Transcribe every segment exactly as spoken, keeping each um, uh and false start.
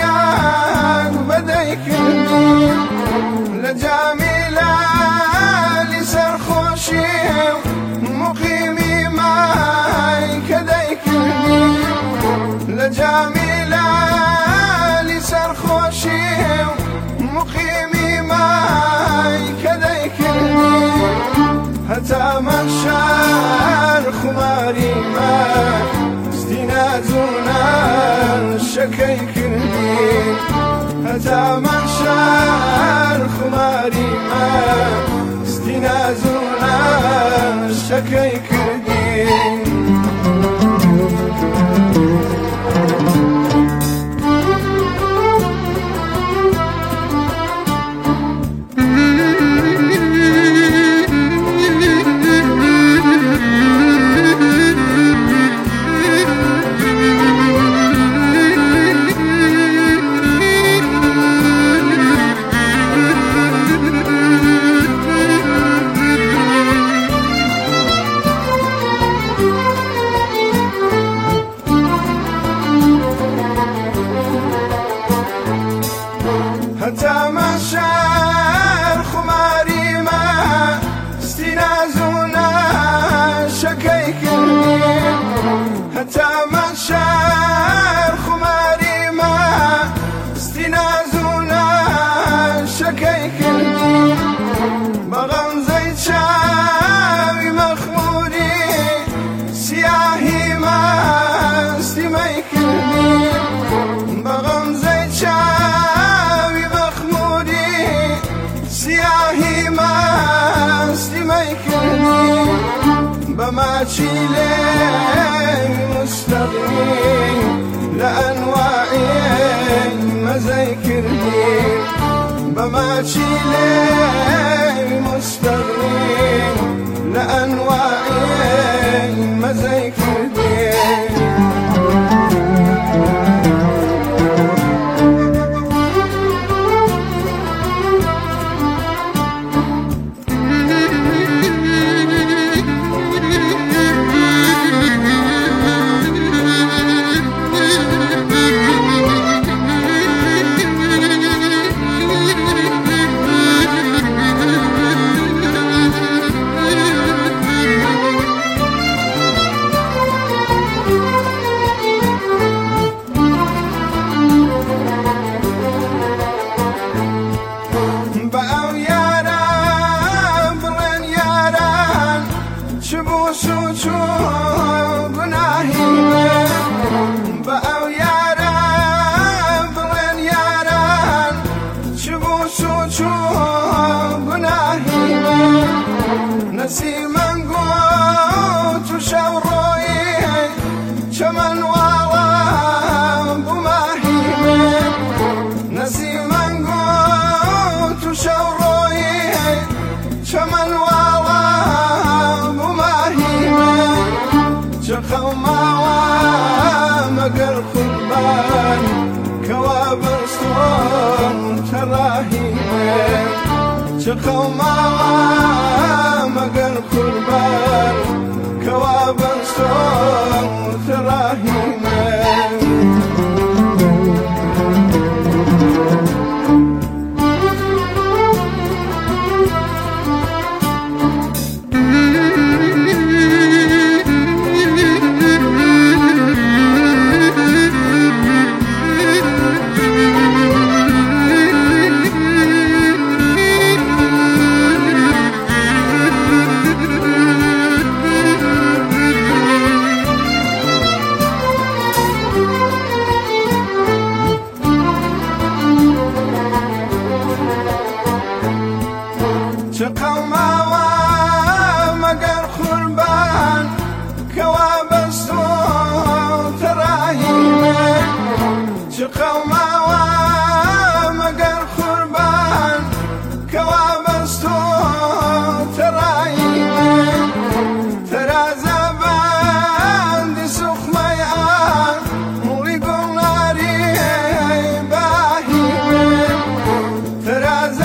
تریاک بدەی کردی لە جامیلا لی سەرخۆشی مقیمی مای کە دەی کردی لە جامیلا لی سەرخۆشی مقیمی مای کە دەی کردی هەتا مەحشەر خوماری مای نازونا شەکەی کردی هەتا مەحشەر خوماری مەستی نازونا شەکەی کردی هەتا مەحشەر خوماری مەستی نازونا شەکەی کردی هەتا مەحشەر خوماری مەستی نازونا شەکەی کردی بە غەمزەی چاوی مەخموری سیاهی مەستی مەی کردی بە غەمزەی چاوی سیاهی مەستی مەی کردی بە ماچی لێی مستەغنی لە ئەنواعی مەزەی کردی بە ماچی لێی مستەغنی لە ئەنواعی مەزەی کردی سوچو گناهی من با او یاران بلن یاران چبو سوچو گناهی من نسی من گو تو شو روی چمن والا بماهی من نسی من گو تو شو روی چمن والا خەوماوە مەگەر قوربان کەوا بەستۆم تەڕاهی من چ خەوماوە مەگەر قوربان کەوا بەستۆم تەڕاهی من چه قەوماوە مەگەر قوربان کەوا بەستۆ تەڕاهی من چه قەوماوە مەگەر قوربان کەوا بەستۆ تەڕاهی من تەرازە بەندی سوخمەی ئاموڵی گوڵاری باهی من تەرازە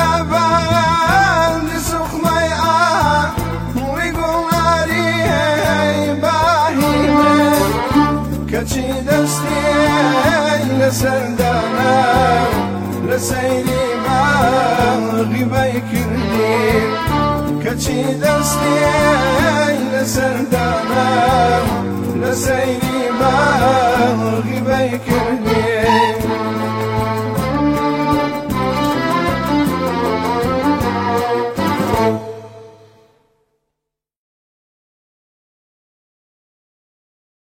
کەچی دەستی لە لسردانا لسيري باغي بيكردي كچي دستي لسردانا لسيري باغي بيكردي